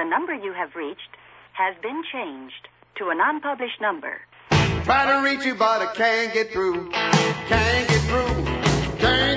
the number you have reached has been changed to an unpublished number. Try to reach you, but I can't get through. Can't get through. Can't